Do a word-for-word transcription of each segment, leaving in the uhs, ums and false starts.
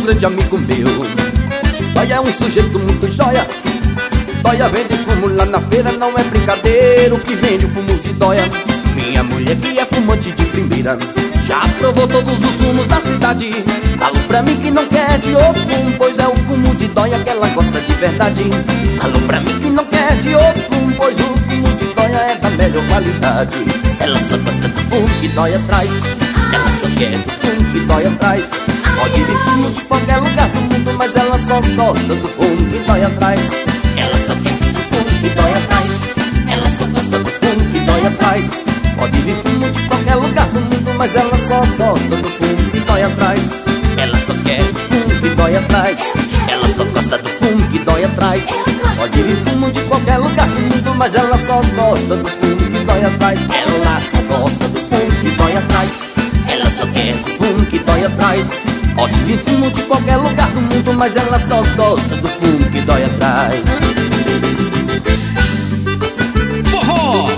grande amigo meu. Dóia é um sujeito muito joia. Dóia vende fumo lá na feira, não é brincadeira. O que vende o fumo de Dóia. Minha mulher que é fumante de primeira, já provou todos os fumos da cidade. Falou pra mim que não quer de outro fumo, pois é o fumo de Dóia que ela gosta de verdade. Falou pra mim que não quer de outro fumo, pois o fumo de Dóia é da melhor qualidade. Ela só gosta do fumo que Dóia traz. Ela só quer do fumo que Dóia traz. Pode vir fumo de qualquer lugar do mundo, mas ela só gosta do fumo que Dóia traz. Ela só quer do fumo que Dóia traz. Ela só gosta do fumo que Dóia traz. Pode vir fumo de qualquer lugar do mundo, mas ela só gosta do fumo que Dóia traz. Ela só quer do fumo que Dóia traz. Ela só gosta do fumo que Dóia traz. Pode vir fumo de qualquer lugar do mundo, mas ela só gosta do fumo que Dóia traz. Ela só gosta do fumo que Dóia traz. Ela só quer do fumo que Dóia traz. Pode vir fumo de qualquer lugar do mundo, mas ela só gosta do fumo que Dóia traz. Forró!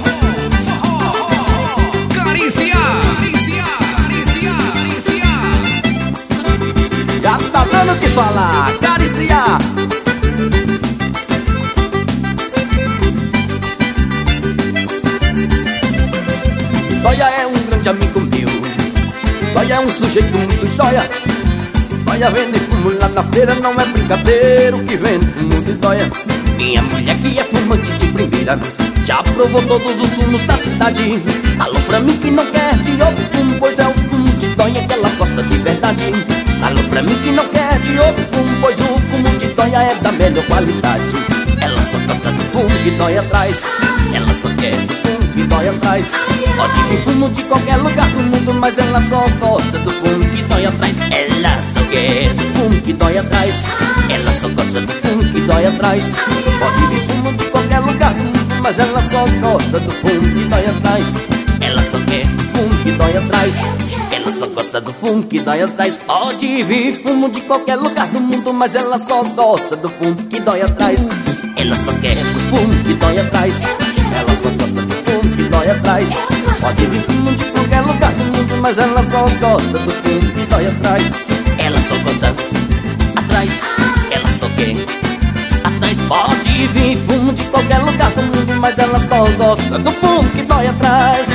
Tá dando o que falar, acariciar. Dóia é um grande amigo meu. Dóia é um sujeito muito joia. Dóia vende fumo lá na feira, não é brincadeira. O que vende fumo de Dóia. Minha mulher que é fumante de primeira, já provou todos os fumos da cidade. Falou pra mim que não quer de outro fumo, pois é o fumo de Dóia que ela gosta de verdade. Falou pra mim que não quer de outro fumo, pois o fumo de Dóia é da melhor qualidade. Ela só gosta do fumo que Dóia traz. Ela só quer do fumo que Dóia traz. Pode vir fumo de qualquer lugar do mundo, mas ela só gosta do fumo que Dóia traz. Ela só quer do fumo que Dóia traz. Ela só gosta do fumo que Dóia traz. Pode vir fumo de qualquer lugar do mundo, mas ela só gosta do fumo que Dóia traz. Ela só quer do fumo que Dóia traz. Ela só gosta do fumo que Dóia traz. Pode vir fumo de qualquer lugar do mundo, mas ela só gosta do fumo que Dóia traz. Ela só quer do fumo que Dóia traz. Ela só gosta do fumo que Dóia traz. Pode vir fumo de qualquer lugar do mundo, mas ela só gosta do fumo que Dóia traz. Ela só gosta atrás. Ela só quer atrás. Pode vir fumo de qualquer lugar do mundo, mas ela só gosta do fumo que Dóia traz.